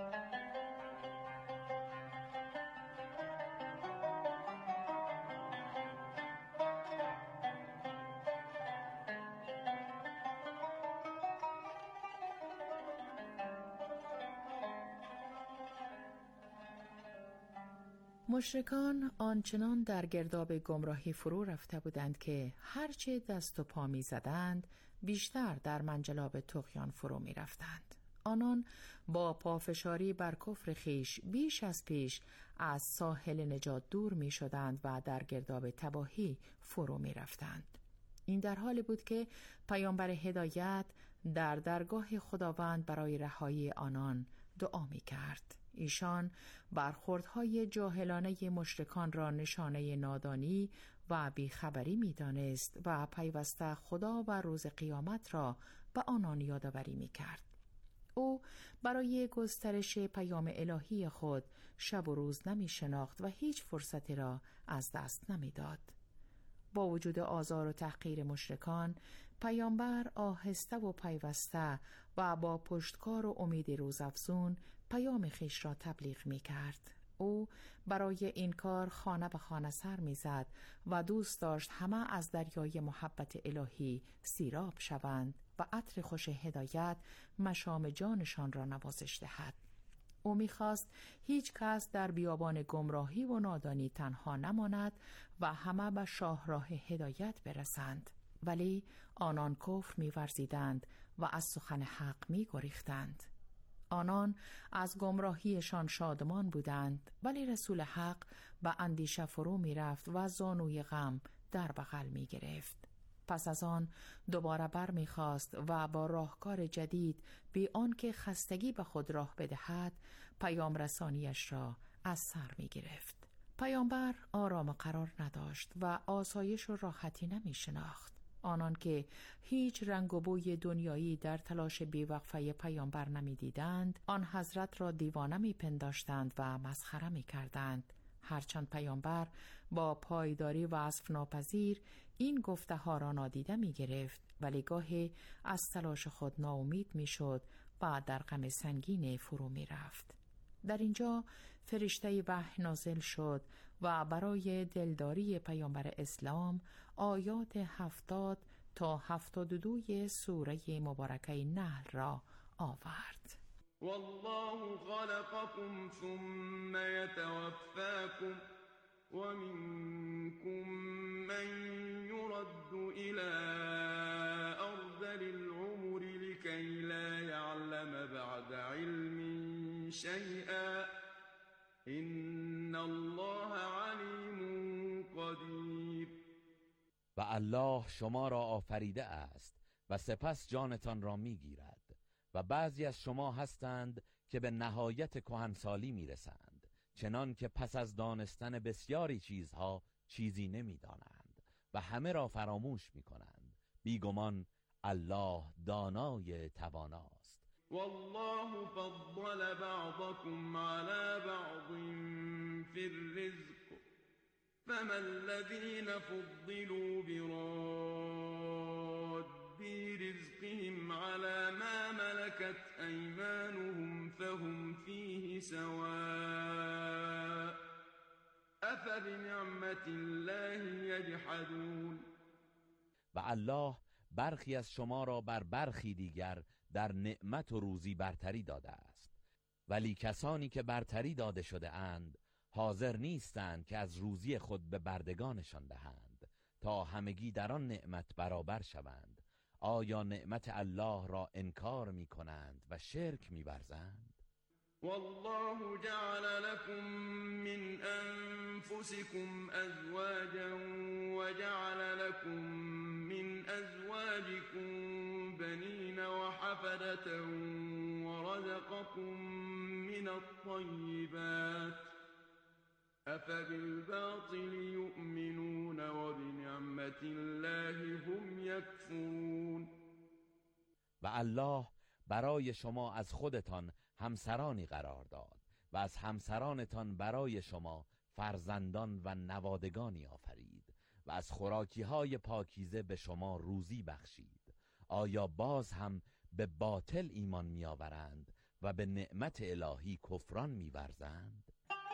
Speaker 14: مشرکان آنچنان در گرداب گمراهی فرو رفته بودند که هرچه دست و پا می زدند بیشتر در منجلاب طغیان فرو می رفتند. آنان با پافشاری بر کفر خیش بیش از پیش از ساحل نجات دور می شدند و در گرداب تباهی فرو می رفتند. این در حالی بود که پیامبر هدایت در درگاه خداوند برای رهایی آنان دعا می کرد. ایشان برخوردهای جاهلانه مشرکان را نشانه نادانی و بیخبری می دانست و پیوسته خدا و روز قیامت را به آنان یادآوری می کرد. او برای گسترش پیام الهی خود شب و روز نمی شناخت و هیچ فرصتی را از دست نمی داد. با وجود آزار و تحقیر مشرکان، پیامبر آهسته و پیوسته و با پشتکار و امید روزافزون پیام خویش را تبلیغ می کرد. او برای این کار خانه به خانه سر می زد و دوست داشت همه از دریای محبت الهی سیراب شوند و عطر خوش هدایت مشام جانشان را نوازش دهد. او می‌خواست هیچ کس در بیابان گمراهی و نادانی تنها نماند و همه به شاهراه هدایت برسند. ولی آنان کفر می‌ورزیدند و از سخن حق می‌گریختند. آنان از گمراهیشان شادمان بودند، ولی رسول حق به اندیشه فرو می رفت و زانوی غم در بغل می گرفت. پس از آن دوباره بر می خواست و با راهکار جدید بی آنکه خستگی به خود راه بدهد پیام رسانیش را از سر می گرفت. پیامبر آرام قرار نداشت و آسایش و راحتی نمی شناخت. آنان که هیچ رنگ و بوی دنیایی در تلاش بیوقفه پیامبر نمی دیدند، آن حضرت را دیوانه می پنداشتند و مسخره می کردند. هرچند پیامبر با پایداری و عصف ناپذیر این گفته ها را نادیده می گرفت، ولی گاهی از تلاش خود ناامید می شد و در غم سنگین فرو می رفت. در اینجا فرشته وحی نازل شد و برای دلداری پیامبر اسلام آیات 70 تا 72 سوره مبارکه نحل را آورد.
Speaker 20: والله خلقكم ثم يتوفاكم ومنكم من يرد إلى أرذل العمر لكي لا يعلم بعد علم شيئا إن الله عليم قدير.
Speaker 17: و الله شما را آفریده است و سپس جانتان را میگیرد و بعضی از شما هستند که به نهایت کهنسالی میرسند، چنان که پس از دانستن بسیاری چیزها چیزی نمیدانند و همه را فراموش میکنند. بیگمان الله دانای تواناست.
Speaker 20: والله فضل بعضكم على بعض في الرزق فما الذين فضلوا براد رزقهم على ما ملكت أيمانهم فهم فيه سواء أفبنعمة الله يجحدون.
Speaker 17: و الله برخی از شما را بر برخی دیگر در نعمت و روزی برتری داده است، ولی کسانی که برتری داده شده اند حاضر نیستند که از روزی خود به بردگانشان دهند تا همگی در آن نعمت برابر شوند. آیا نعمت الله را انکار می کنند و شرک می ورزند؟
Speaker 20: والله جعل لكم من أنفسكم أزواجا وجعل لكم من أزواجكم بنين وحفدة ورزقكم من الطيبات أفبالباطل يؤمنون وبنعمة الله هم يكفرون.
Speaker 17: و الله برای شما از خودتان همسرانی قرار داد و از همسرانتان برای شما فرزندان و نوادگانی آفرید و از خوراکی‌های پاکیزه به شما روزی بخشید. آیا باز هم به باطل ایمان می‌آورند و به نعمت الهی کفران می‌ورزند؟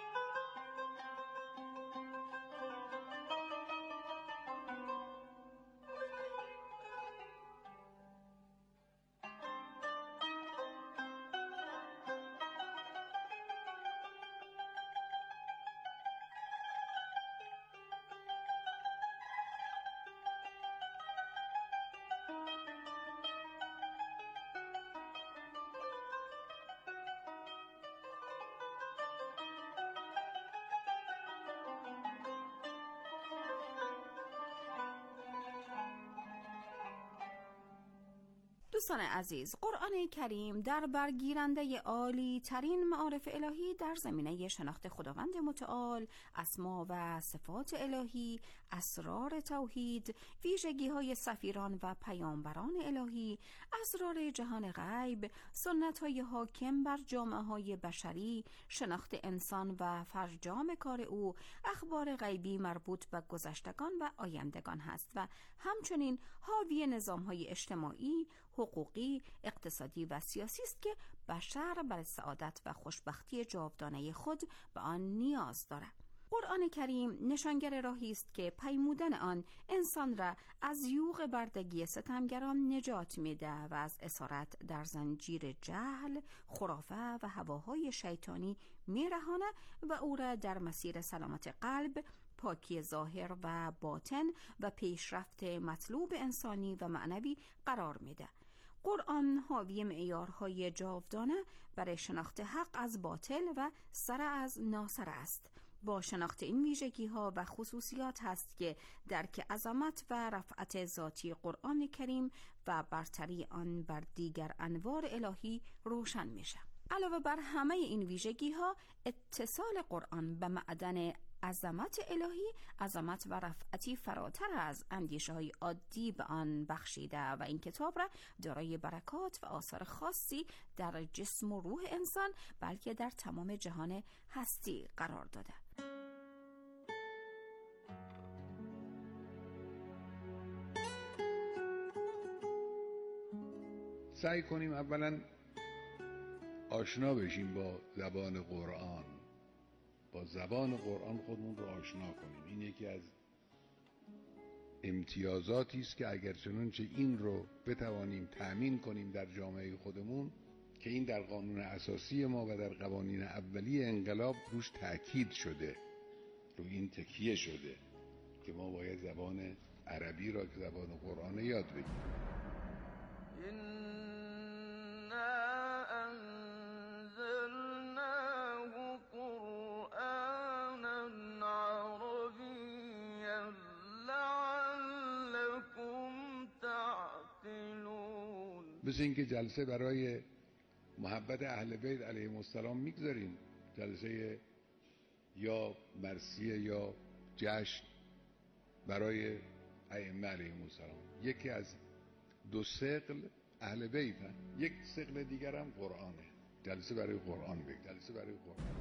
Speaker 6: دوستان عزیز، قرآن کریم در برگیرنده عالی ترین معارف الهی در زمینه شناخت خداوند متعال، اسما و صفات الهی، اسرار توحید، ویژگی های سفیران و پیامبران الهی، اسرار جهان غیب، سنت های حاکم بر جامعه های بشری، شناخت انسان و فرجام کار او، اخبار غیبی مربوط به گذشتگان و آیندگان هست و همچنین حاوی نظام های اجتماعی، حقوقی، اقتصادی و سیاسی است که بشر برای سعادت و خوشبختی جاودانه خود به آن نیاز دارد. قرآن کریم نشانگر راهی است که پیمودن آن انسان را از یوغ بردگی ستمگران نجات میده و از اسارت در زنجیر جهل، خرافه و هواهای شیطانی میرهانه و او را در مسیر سلامت قلب، پاکی ظاهر و باطن و پیشرفت مطلوب انسانی و معنوی قرار میده. قرآن حاوی معیارهای جاودانه برای شناخت حق از باطل و سر از ناسر است. با شناخت این ویژگی‌ها و خصوصیات هست که درک عظمت و رفعت ذاتی قرآن کریم و برتری آن بر دیگر انوار الهی روشن میشه. علاوه بر همه این ویژگی‌ها، اتصال قرآن به معدن عظمت الهی، عظمت و رفعتی فراتر از اندیشه‌های عادی به آن بخشیده و این کتاب را دارای برکات و آثار خاصی در جسم و روح انسان بلکه در تمام جهان هستی قرار داده.
Speaker 18: سعی کنیم اولا آشنا بشیم با زبان قرآن، با زبان قرآن خودمون رو آشنا کنیم. این یکی از امتیازاتی است که اگر چنانچه این رو بتوانیم تأمین کنیم در جامعه خودمون، که این در قانون اساسی ما و در قوانین اولیه انقلاب روش تأکید شده، رو این تکیه شده که ما باید زبان عربی را که زبان قرآن یاد بگیریم. مثل اینکه جلسه برای محبت اهل بیت علیهم السلام میگذاریم، جلسه یا مرثیه یا جشن برای ائمه علیهم السلام. یکی از دو ثقل اهل بیت هست، یک ثقل دیگر هم قرآنه. جلسه برای قرآن بگذاریم، جلسه برای قرآن.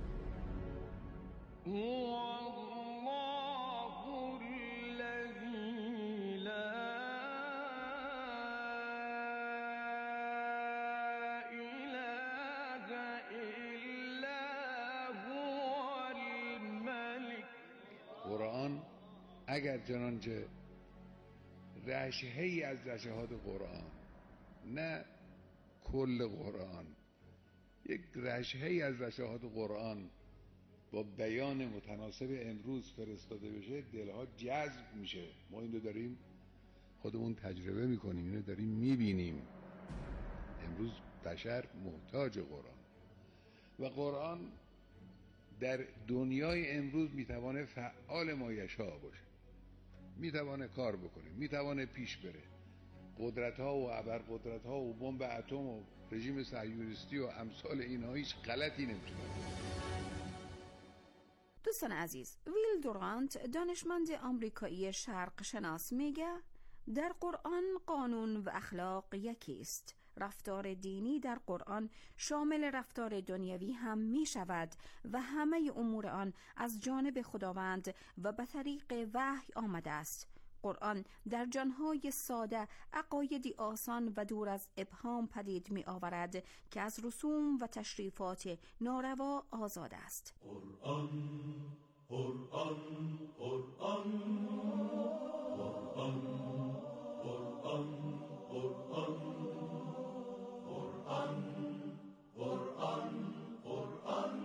Speaker 18: قرآن اگر چنانچه رشحه‌ای از رشحات قرآن، نه کل قرآن، یک رشحه‌ای از رشحات قرآن با بیان متناسب امروز فرستاده بشه، دلها جذب میشه. ما این رو داریم خودمون تجربه میکنیم، این رو داریم میبینیم. امروز بشر محتاج قرآن و قرآن در دنیای امروز میتوانه فعال مایشا باشه، میتوانه کار بکنه، میتوانه پیش بره. قدرت‌ها و ابرقدرت‌ها و بمب اتم و رژیم صهیونیستی و امثال اینها هیچ غلطی نمیتونه.
Speaker 6: دوستان عزیز، ویل دورانت دانشمند آمریکایی شرق شناس میگه در قرآن قانون و اخلاق یکی است. رفتار دینی در قرآن شامل رفتار دنیوی هم می شود و همه امور آن از جانب خداوند و به طریق وحی آمده است. قرآن در جانهای ساده عقایدی آسان و دور از ابهام پدید می آورد که از رسوم و تشریفات ناروا آزاد است.
Speaker 10: قرآن قرآن قرآن قرآن قرآن قرآن قرآن قرآن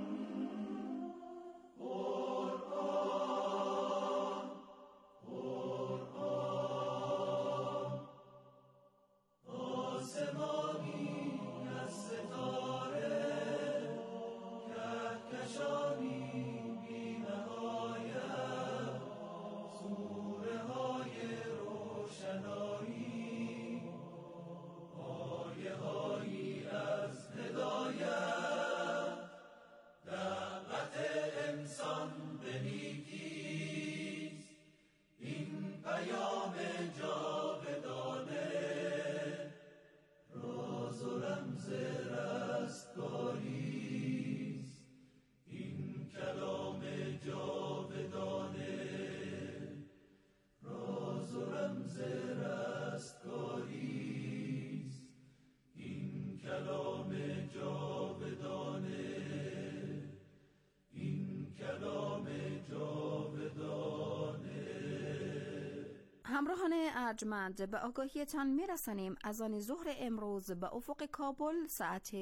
Speaker 10: آسمانی از ستاره کهکشانی بی نهایت، سوره های روشنایی، آیه هایی از هدایت، دعوت انسان به نیکیست، این پیام جاودانه، راز و رمز رستگاریست، این کلام جاودانه، راز و رمز رستگاریست، این کلام جاودانه، این کلام جاودانه.
Speaker 6: همراهان ارجمند، به آگاهیتان میرسانیم از آن ظهر امروز به افق کابل ساعت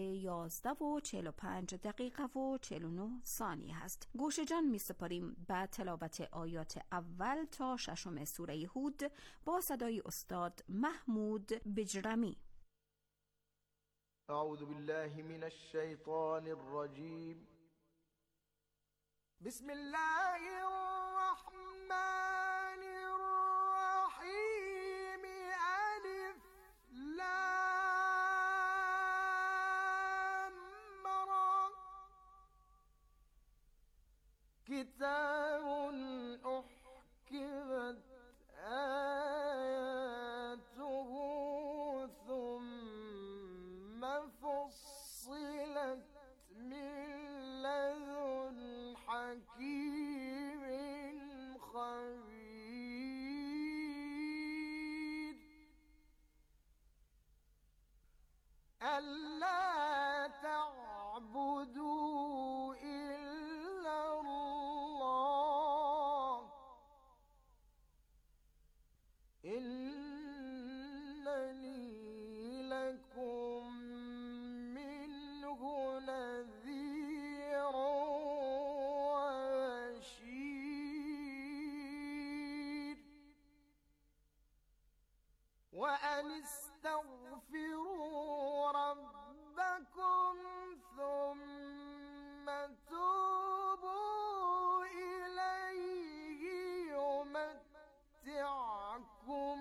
Speaker 6: 11:45 و 49 ثانیه هست. گوش جان می سپاریم به تلاوت آیات اول تا 6 سوره هود با صدای استاد محمود بجرمی.
Speaker 5: أعوذ بالله من الشيطان الرجيم. بسم الله الرحمن الرحيم. ألف لام را. كتاب أحكمت آياته ثم فصلت من لدن حكيم خبير. ألا تعبدوا إلا الله إنني لكم منه نذير وبشير. وأن استغفروا ربكم ثم توبوا إليه يمتعكم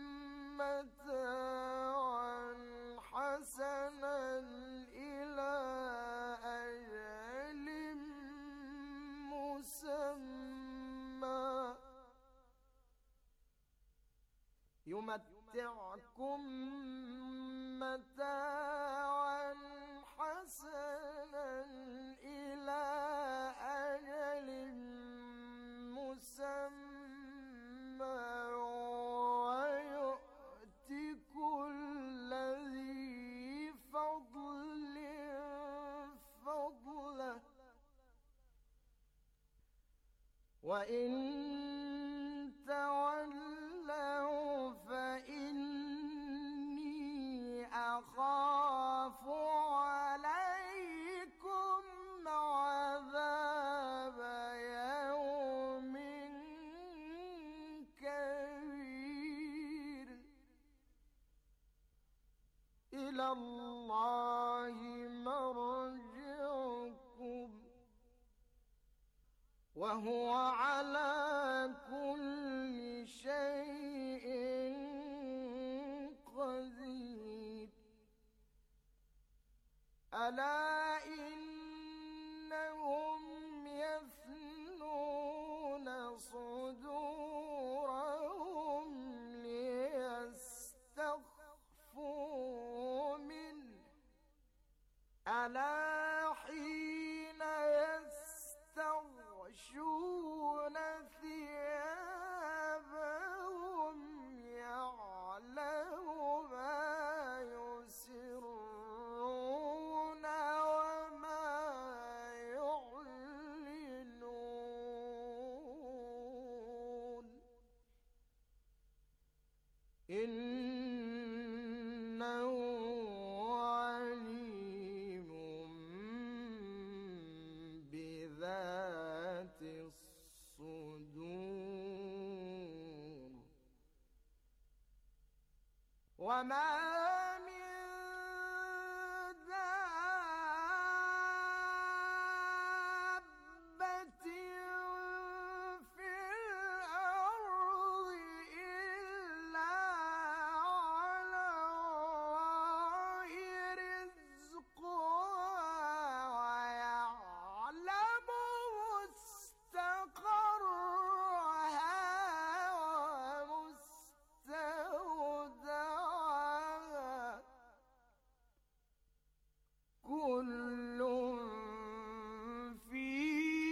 Speaker 5: متاعا حسنا إلى أجل مسمى يمتعكم متاعا حسنا إلى أجل مسمى ويؤت كل ذي فضل فضله. وإن تولوا فإني أخاف عليكم عذاب يوم كبير. إلى الله مرجعكم وهو على كل شيء قدير. ألا إنهم يثنون صدورهم ليستخفوا منه. ألا حين يستغشون ثيابهم يعلم ما يسرون وما يعلنون. إنه عليم بذات الصدور. وما من دابة في الأرض إلا على الله رزقها ويعلم مستقرها ومستودعها كل في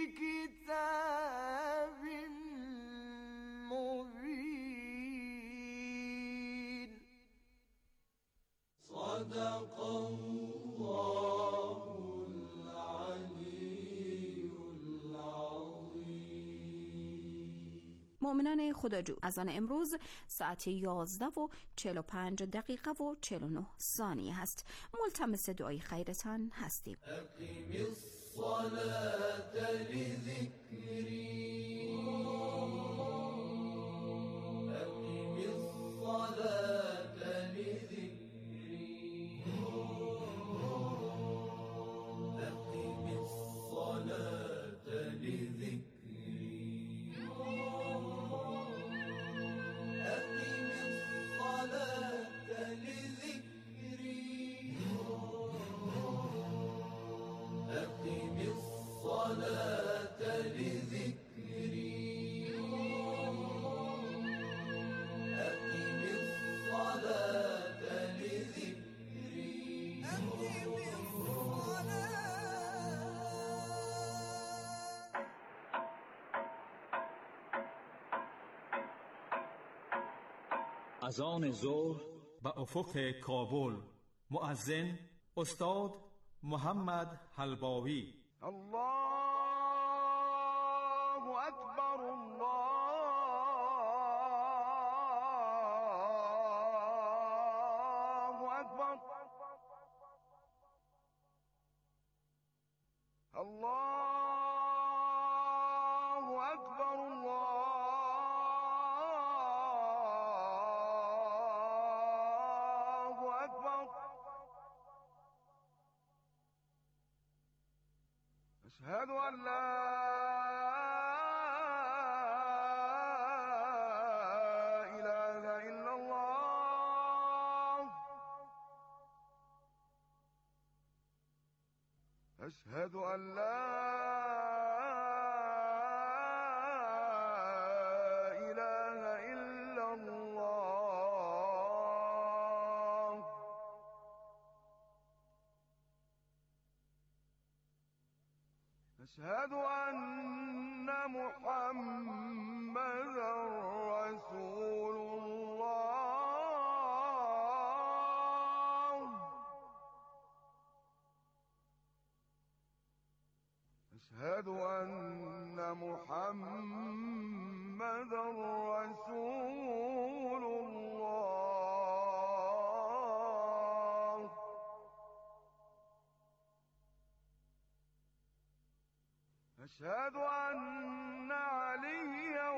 Speaker 5: كتاب مبين. صدق الله العلي العظيم.
Speaker 6: مؤمنان خداجو، از آن امروز ساعت 11:45 و 49 هست. ملتمس دعای خیرتان هستیم.
Speaker 10: أقم الصلاة لذكري أقم الصلاة لذكري
Speaker 21: اذان ظهر
Speaker 22: به افق کابل. مؤذن استاد محمد حلباوی.
Speaker 10: الله اکبر الله اکبر الله اکبر الله اکبر. اشهد ان لا اله الا الله. اشهد ان لا اله الا الله. اشهد ان محمدا رسول الله. اشهد ان محمدا رسول الله. اشهد ان عليا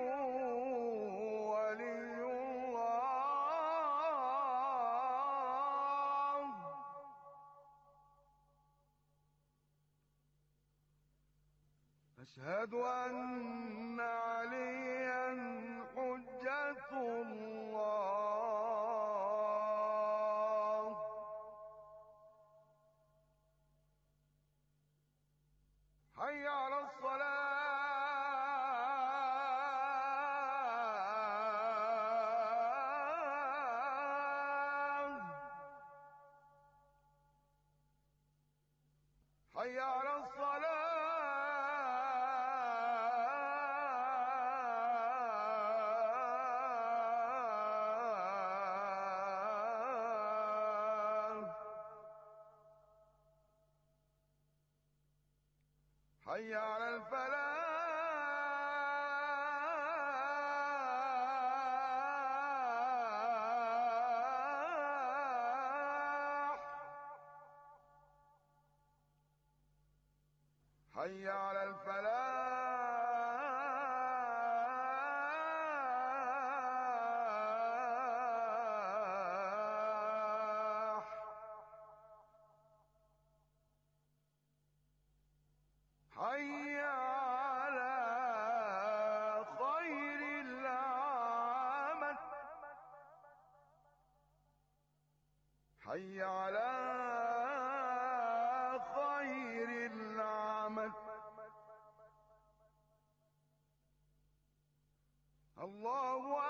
Speaker 10: ولي الله. اشهد ان عليا حجة الله. حي على الصلاة. حي على الصلاة. حي على الفلاح. حي على الفلاح. حي على خير العمل. حي على خير العمل. الله